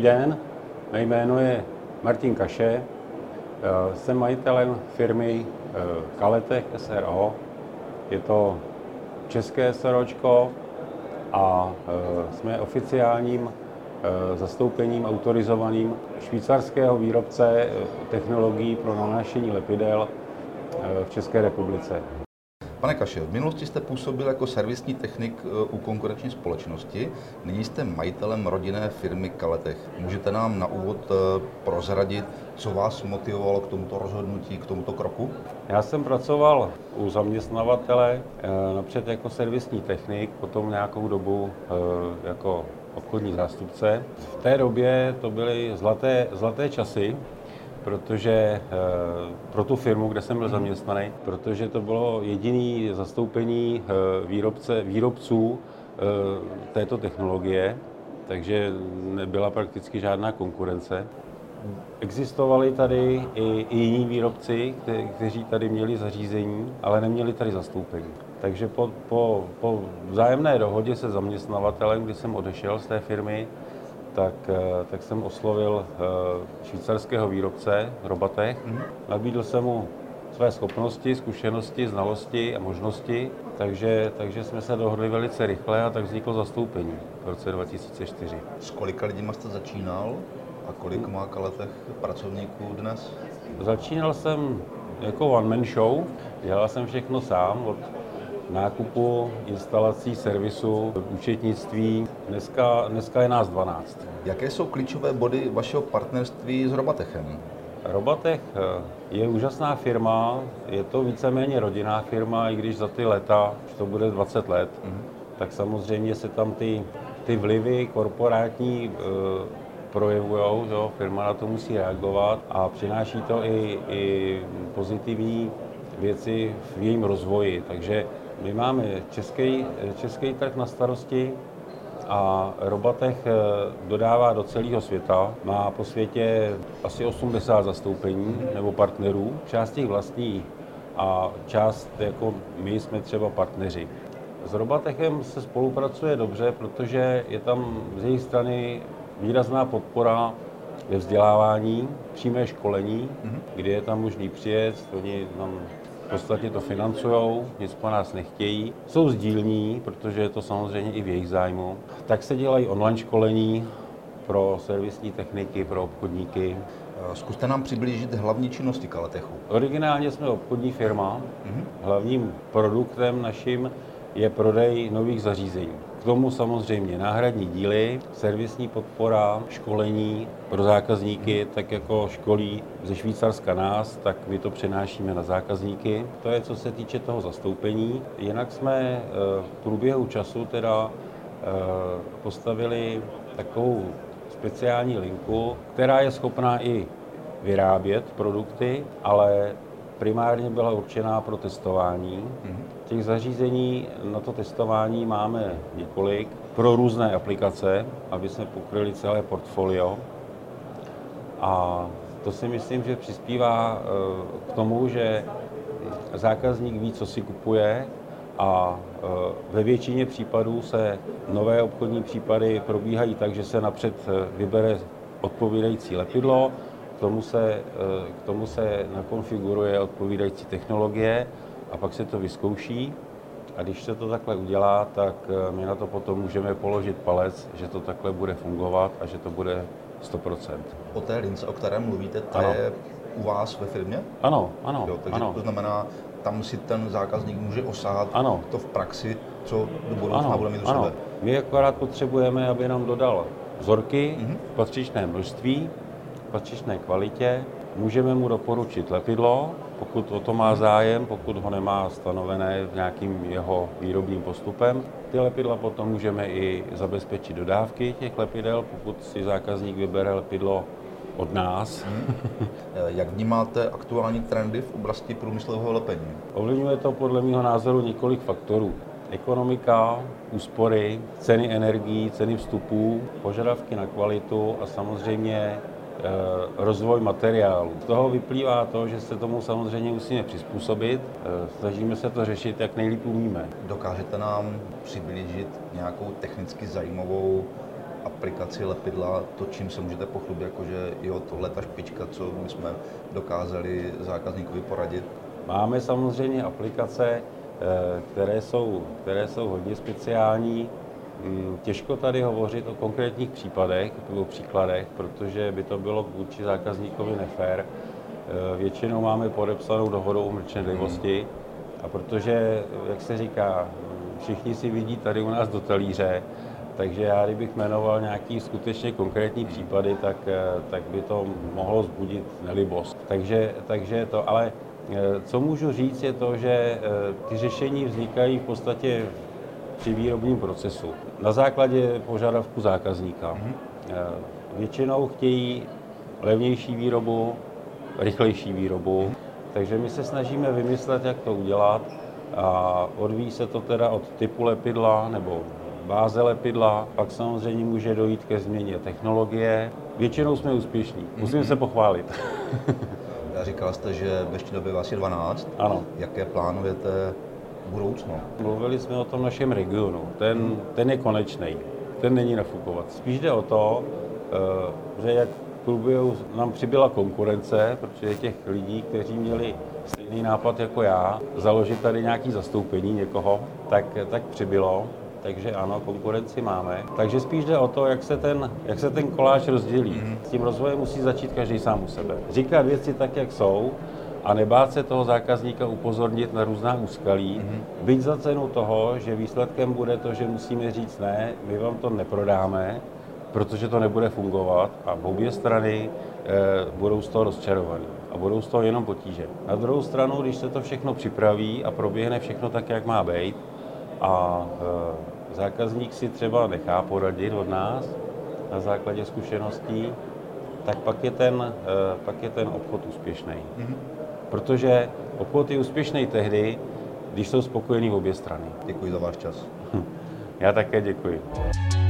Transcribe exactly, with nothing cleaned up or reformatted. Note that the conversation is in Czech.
den, mé jméno je Martin Kaše, jsem majitelem firmy Kaletech S R O. Je to české SROčko a jsme oficiálním zastoupením autorizovaným švýcarského výrobce technologií pro nanášení lepidel v České republice. Pane Kaše, v minulosti jste působil jako servisní technik u konkurenční společnosti, nyní jste majitelem rodinné firmy Kaletech. Můžete nám na úvod prozradit, co vás motivovalo k tomuto rozhodnutí, k tomuto kroku? Já jsem pracoval u zaměstnavatele napřed jako servisní technik, potom nějakou dobu jako obchodní zástupce. V té době to byly zlaté, zlaté časy, protože pro tu firmu, kde jsem byl zaměstnaný, protože to bylo jediné zastoupení výrobce, výrobců této technologie, takže nebyla prakticky žádná konkurence. Existovali tady i, i jiní výrobci, kte, kteří tady měli zařízení, ale neměli tady zastoupení. Takže po, po, po vzájemné dohodě se zaměstnavatelem, kdy jsem odešel z té firmy, tak, tak jsem oslovil švýcarského výrobce Robatech. Nabídl jsem mu své schopnosti, zkušenosti, znalosti a možnosti, takže, takže jsme se dohodli velice rychle a tak vzniklo zastoupení v roce dva tisíce čtyři. S kolika lidí jste začínal a kolik má Kaletech pracovníků dnes? Začínal jsem jako one-man show, dělal jsem všechno sám, od nákupu, instalací, servisu, účetnictví. Dneska, dneska je nás dvanáct. Jaké jsou klíčové body vašeho partnerství s Robatechem? Robatech je úžasná firma, je to víceméně rodinná firma, i když za ty léta, už to bude dvacet let, mm. tak samozřejmě se tam ty, ty vlivy korporátní e, projevujou, že? Firma na to musí reagovat a přináší to i, i pozitivní věci v jejím rozvoji. Takže my máme český, český trh na starosti a Robatech dodává do celého světa. Má po světě asi osmdesát zastoupení nebo partnerů, část jich vlastní a část jako my jsme třeba partneři. S Robatechem se spolupracuje dobře, protože je tam z jejich strany výrazná podpora ve vzdělávání, přímé školení, mm-hmm. kdy je tam možný přijet, oni tam v podstatě to financujou, nic po nás nechtějí. Jsou sdílní, protože je to samozřejmě i v jejich zájmu. Tak se dělají online školení pro servisní techniky, pro obchodníky. Zkuste nám přiblížit hlavní činnosti Kaletechu. Originálně jsme obchodní firma. Mm-hmm. Hlavním produktem naším je prodej nových zařízení. K tomu samozřejmě náhradní díly, servisní podpora, školení pro zákazníky, tak jako školí ze Švýcarska nás, tak my to přenášíme na zákazníky. To je, co se týče toho zastoupení. Jinak jsme v průběhu času teda postavili takovou speciální linku, která je schopná i vyrábět produkty, ale primárně byla určená pro testování. Těch zařízení na to testování máme několik pro různé aplikace, aby jsme pokryli celé portfolio. A to si myslím, že přispívá k tomu, že zákazník ví, co si kupuje a ve většině případů se nové obchodní případy probíhají tak, že se napřed vybere odpovídající lepidlo, K tomu, se, k tomu se nakonfiguruje odpovídající technologie a pak se to vyzkouší. A když se to takhle udělá, tak my na to potom můžeme položit palec, že to takhle bude fungovat a že to bude sto procent. O té lince, o které mluvíte, ta ano. je u vás ve firmě? Ano, ano. Jo, takže ano. to znamená, tam si ten zákazník může osahat ano. to v praxi, co do budoucna bude mít u sebe. My akorát potřebujeme, aby nám dodal vzorky mm-hmm. v patřičné množství, v patřičné kvalitě. Můžeme mu doporučit lepidlo, pokud o to má zájem, pokud ho nemá stanovené nějakým jeho výrobním postupem. Ty lepidla potom můžeme i zabezpečit dodávky těch lepidel, pokud si zákazník vybere lepidlo od nás. Hmm. Jak vnímáte aktuální trendy v oblasti průmyslového lepení? Ovlivňuje to podle mého názoru několik faktorů. Ekonomika, úspory, ceny energií, ceny vstupů, požadavky na kvalitu a samozřejmě rozvoj materiálu. Z toho vyplývá to, že se tomu samozřejmě musíme přizpůsobit. Snažíme se to řešit, jak nejlíp umíme. Dokážete nám přiblížit nějakou technicky zajímavou aplikaci lepidla, to, čím se můžete pochlubit, jakože jo, tohle ta špička, co my jsme dokázali zákazníkovi poradit? Máme samozřejmě aplikace, které jsou, které jsou hodně speciální. Těžko tady hovořit o konkrétních případech nebo příkladech, protože by to bylo vůči zákazníkovi nefér. Většinou máme podepsanou dohodu o mlčenlivosti a protože, jak se říká, všichni si vidí tady u nás do talíře, takže já, kdybych jmenoval nějaký skutečně konkrétní případy, tak, tak by to mohlo vzbudit nelibost. Takže, takže to, ale co můžu říct, je to, že ty řešení vznikají v podstatě při výrobním procesu. Na základě požadavku zákazníka. Většinou chtějí levnější výrobu, rychlejší výrobu, takže my se snažíme vymyslet, jak to udělat a odvíjí se to teda od typu lepidla nebo báze lepidla, pak samozřejmě může dojít ke změně technologie. Většinou jsme úspěšní, musím se pochválit. Říkal jste, že v dnešní době vás je dvanáct. Ano. Jaké plánujete budoucno? Mluvili jsme o tom našem regionu. Ten, ten je konečný, ten není nafukovat. Spíš jde o to, že jak v průběhu nám přibyla konkurence, protože těch lidí, kteří měli stejný nápad jako já, založit tady nějaké zastoupení někoho, tak, tak přibylo. Takže ano, konkurenci máme. Takže spíš jde o to, jak se ten, jak se ten koláč rozdělí. S tím rozvojem musí začít každý sám u sebe. Říkat věci tak, jak jsou, a nebát se toho zákazníka upozornit na různá úskalí, mm-hmm. byť za cenu toho, že výsledkem bude to, že musíme říct ne, my vám to neprodáme, protože to nebude fungovat a obě strany e, budou z toho rozčarovaný a budou z toho jenom potíže. Na druhou stranu, když se to všechno připraví a proběhne všechno tak, jak má být a e, zákazník si třeba nechá poradit od nás na základě zkušeností, tak pak je ten, e, pak je ten obchod úspěšný. Mm-hmm. Protože obchod je úspěšný tehdy, když jsou spokojení obě strany. Děkuji za váš čas. Já také děkuji.